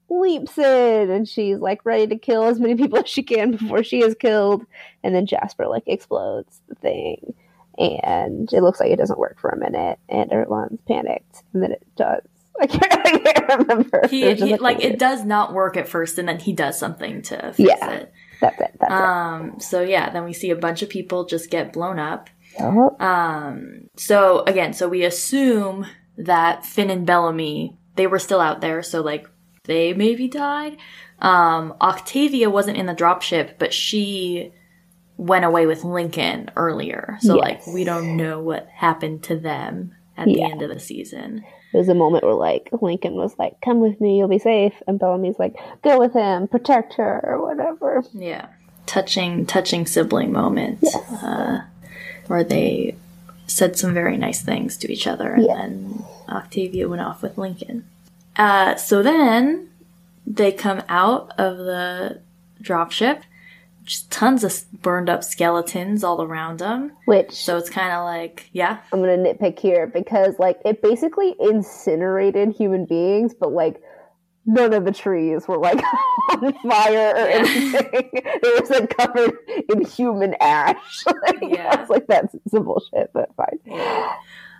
leaps in and she's like ready to kill as many people as she can before she is killed. And then Jasper like explodes the thing. And it looks like it doesn't work for a minute. And everyone's panicked. And then it does. I can't, I can't remember. He, he like, like it does not work at first, and then he does something to fix yeah, it. That's it. That's um. it. So yeah, then we see a bunch of people just get blown up. Oh. Um. So again, so we assume that Finn and Bellamy, they were still out there, so like they maybe died. Um. Octavia wasn't in the dropship, but she went away with Lincoln earlier. So yes. like we don't know what happened to them at yeah. the end of the season. There's a moment where, like, Lincoln was like, come with me, you'll be safe. And Bellamy's like, go with him, protect her, or whatever. Yeah. Touching, touching sibling moment. Yes. Uh, where they said some very nice things to each other. And yes. then Octavia went off with Lincoln. Uh, so then they come out of the dropship. Just tons of burned up skeletons all around them. Which, so it's kind of like, yeah. I'm gonna nitpick here because, like, it basically incinerated human beings, but like none of the trees were like on fire or yeah. anything. They were like covered in human ash. Like, yeah, I was like, that's some bullshit, but fine. Yeah.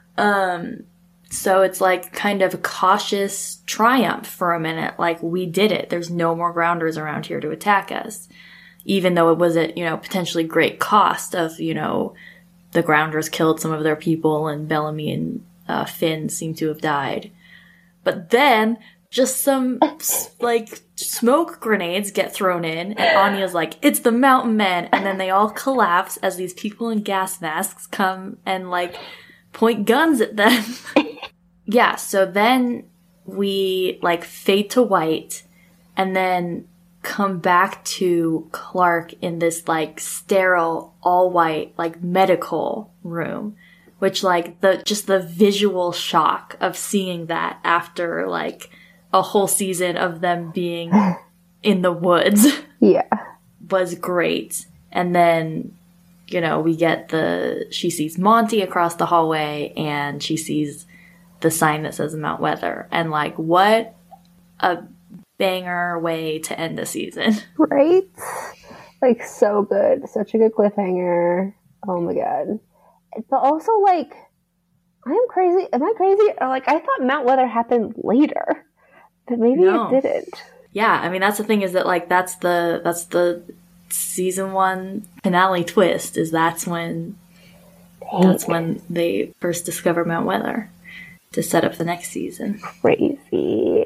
Um. So it's like kind of a cautious triumph for a minute. Like, we did it. There's no more grounders around here to attack us. Even though it was at, you know, potentially great cost of, you know, the grounders killed some of their people and Bellamy and uh, Finn seem to have died. But then just some, like, smoke grenades get thrown in and Anya's like, it's the mountain men. And then they all collapse as these people in gas masks come and, like, point guns at them. Yeah, so then we, like, fade to white and then come back to Clark in this, like, sterile, all-white, like, medical room. Which, like, the just the visual shock of seeing that after, like, a whole season of them being in the woods. Yeah. Was great. And then, you know, we get the... She sees Monty across the hallway, and she sees the sign that says Mount Weather. And, like, what a banger way to end the season. Right? Like, so good. Such a good cliffhanger. Oh my god. But also, like, I am crazy. Am I crazy? Or, like, I thought Mount Weather happened later. But maybe No. it didn't. Yeah, I mean, that's the thing is that, like, that's the, that's the season one finale twist, is that's when, Dang. that's when they first discover Mount Weather to set up the next season. Crazy.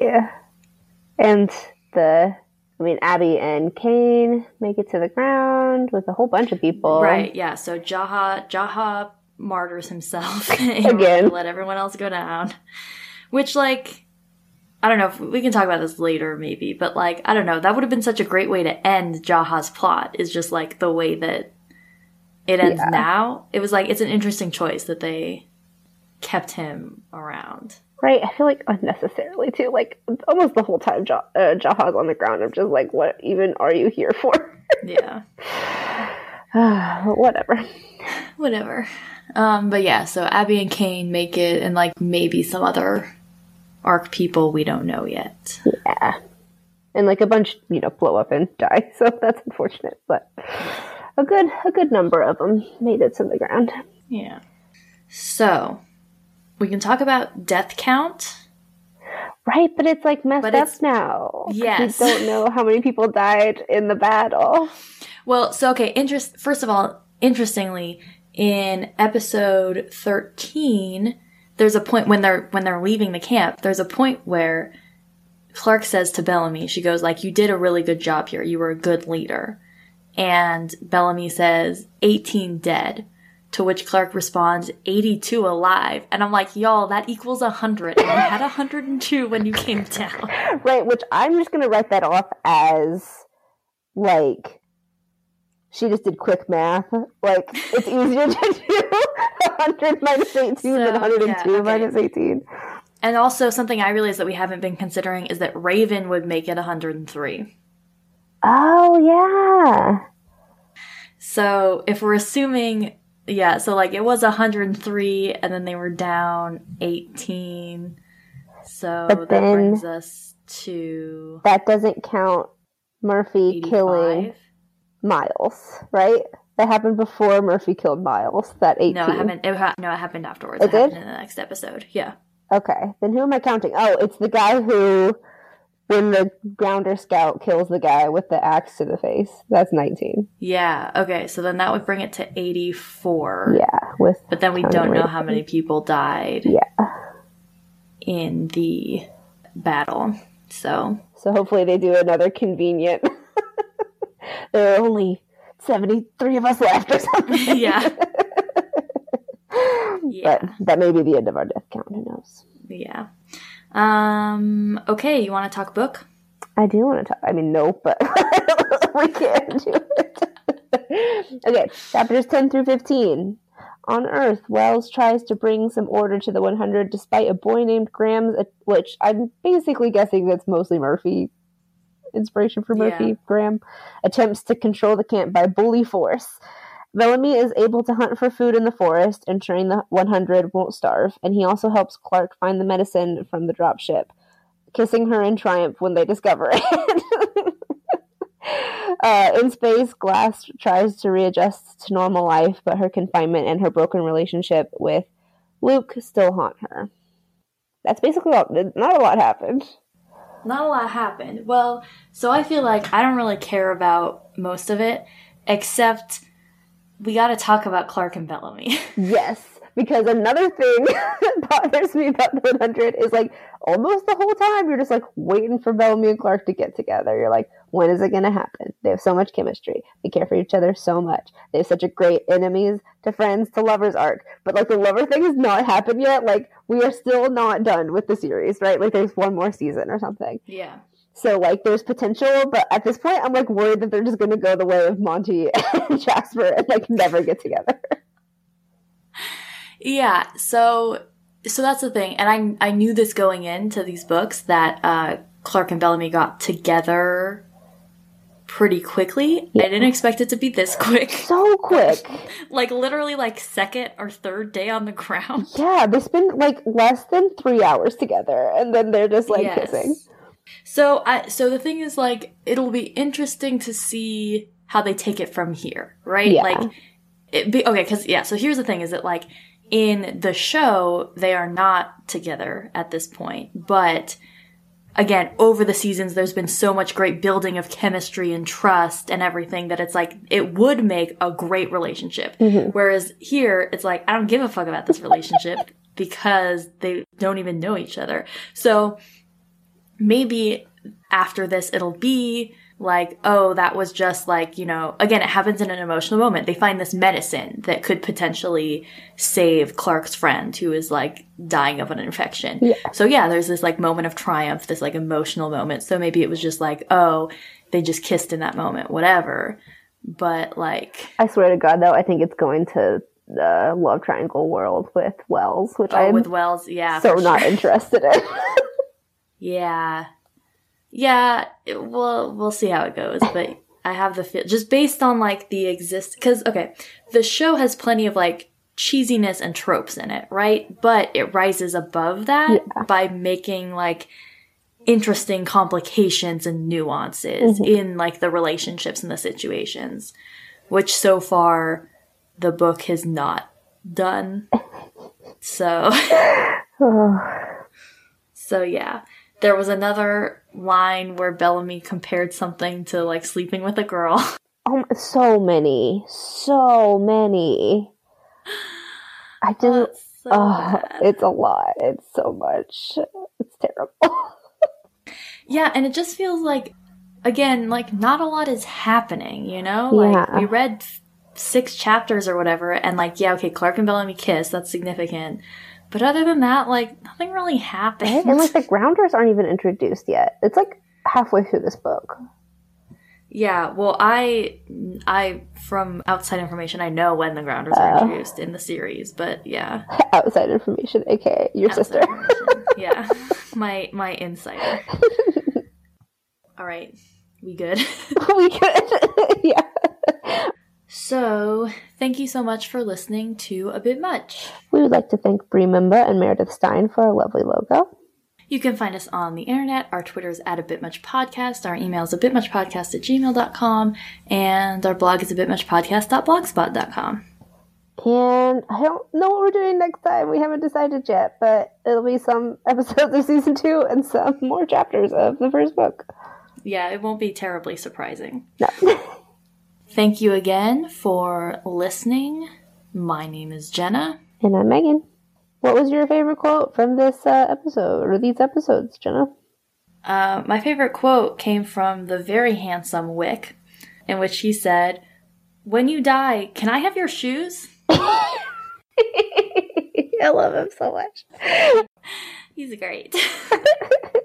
And the, I mean, Abby and Kane make it to the ground with a whole bunch of people. Right, yeah. So Jaha, Jaha martyrs himself Again. to let everyone else go down. Which, like, I don't know if we can talk about this later, maybe, but, like, I don't know. That would have been such a great way to end Jaha's plot, is just, like, the way that it ends Yeah. now. It was, like, it's an interesting choice that they kept him around. Right? I feel like unnecessarily, too. Like, almost the whole time ja- uh, Jaha's on the ground. I'm just like, what even are you here for? Yeah. Whatever. Whatever. Um, but yeah, so Abby and Kane make it, and, like, maybe some other ARC people we don't know yet. Yeah. And, like, a bunch, you know, blow up and die. So that's unfortunate. But a good, a good number of them made it to the ground. Yeah. So, we can talk about death count. Right, but it's, like, messed But up it's- now. 'Cause Yes. We don't know how many people died in the battle. Well, so, okay, interest, first of all, interestingly, in episode thirteen, there's a point when they're, when they're leaving the camp, there's a point where Clark says to Bellamy, she goes, like, you did a really good job here. You were a good leader. And Bellamy says, eighteen dead. To which Clark responds, eighty-two alive. And I'm like, y'all, that equals one hundred. And you had one hundred two when you came down. Right, which I'm just going to write that off as, like, she just did quick math. Like, it's easier to do one hundred minus eighteen So, than one hundred two yeah, okay. minus eighteen. And also, something I realized that we haven't been considering is that Raven would make it one hundred three. Oh, yeah. So, if we're assuming, yeah, so, like, it was one hundred three, and then they were down eighteen. So, But that then- brings us to That doesn't count Murphy eighty-five. Killing Miles, right? That happened before Murphy killed Miles, that eighteen. No, it happened, it ha- no, it happened afterwards. It, It, did? happened in the next episode. Yeah. Okay, then who am I counting? Oh, it's the guy who, when the Grounder Scout kills the guy with the axe to the face. That's nineteen. Yeah, okay, so then that would bring it to eighty-four. Yeah, with But then we don't know how many people died yeah. in the battle. So So hopefully they do another convenient. There are only seventy-three of us left or something. yeah. Yeah. But that may be the end of our death count. Who knows? Yeah. Um okay, you want to talk book? I do want to talk. I mean, no, but we can't do it. Okay, chapters ten through fifteen. On Earth, Wells tries to bring some order to the one hundred despite a boy named Graham's, which I'm basically guessing that's mostly Murphy. Inspiration for Murphy. Yeah. Graham attempts to control the camp by bully force. Bellamy is able to hunt for food in the forest, ensuring the one hundred won't starve, and he also helps Clark find the medicine from the dropship, kissing her in triumph when they discover it. uh, in space, Glass tries to readjust to normal life, but her confinement and her broken relationship with Luke still haunt her. That's basically all. Not a lot happened. Not a lot happened. Well, so I feel like I don't really care about most of it, except we got to talk about Clark and Bellamy. Yes, because another thing that bothers me about the one hundred is like almost the whole time you're just like waiting for Bellamy and Clark to get together. You're like, when is it going to happen? They have so much chemistry. They care for each other so much. They have such a great enemies to friends to lovers arc. But like the lover thing has not happened yet. Like we are still not done with the series, right? Like there's one more season or something. Yeah. So, like, there's potential, but at this point, I'm, like, worried that they're just going to go the way of Monty and Jasper and, like, never get together. Yeah, so so that's the thing. And I I knew this going into these books, that uh, Clark and Bellamy got together pretty quickly. Yeah. I didn't expect it to be this quick. So quick. Like, literally, like, second or third day on the ground. Yeah, they spend, like, less than three hours together, and then they're just, like, Yes. kissing. So, I, so the thing is, like, it'll be interesting to see how they take it from here, right? Yeah. Like, it be, okay, because, yeah, so here's the thing, is that, like, in the show, they are not together at this point, but, again, over the seasons, there's been so much great building of chemistry and trust and everything that it's, like, it would make a great relationship. Mm-hmm. Whereas here, it's like, I don't give a fuck about this relationship because they don't even know each other. So, maybe after this it'll be like, oh, that was just like, you know, again, it happens in an emotional moment. They find this medicine that could potentially save Clark's friend who is like dying of an infection. Yeah. So yeah, there's this like moment of triumph, this like emotional moment. So maybe it was just like, oh, they just kissed in that moment, whatever. But like, I swear to God, though, I think it's going to the love triangle world with Wells, which oh, I'm with Wells, yeah, so for not sure. interested in. Yeah. Yeah, it, we'll, we'll see how it goes, but I have the feel, just based on, like, the exist, because, okay, the show has plenty of, like, cheesiness and tropes in it, right? But it rises above that Yeah. by making, like, interesting complications and nuances Mhm. in, like, the relationships and the situations, which so far the book has not done. So, so yeah. There was another line where Bellamy compared something to, like, sleeping with a girl. Oh, so many, so many. I just, Oh, it's so oh, bad. it's a lot. It's so much. It's terrible. Yeah, and it just feels like, again, like, not a lot is happening, you know? Like, Yeah. we read f- six chapters or whatever, and, like, yeah, okay, Clark and Bellamy kiss, that's significant. But other than that, like, nothing really happened. Right? And like the grounders aren't even introduced yet. It's like halfway through this book. Yeah, well, I, I, from outside information, I know when the grounders Uh. are introduced in the series, but yeah. Outside information, aka your Outside sister. information. Yeah, my, my insider. All right, we good? We could, yeah. So, thank you so much for listening to A Bit Much. We would like to thank Brie Mimba and Meredith Stein for our lovely logo. You can find us on the internet. Our Twitter is at a bit much podcast. Our email is a bit much podcast at gmail dot com. And our blog is a bit much podcast dot blogspot dot com. And I don't know what we're doing next time. We haven't decided yet, but it'll be some episodes of season two and some more chapters of the first book. Yeah, it won't be terribly surprising. No. Thank you again for listening. My name is Jenna. And I'm Megan. What was your favorite quote from this uh, episode, or these episodes, Jenna? Uh, my favorite quote came from the very handsome Wick, in which he said, "When you die, can I have your shoes?" I love him so much. He's great.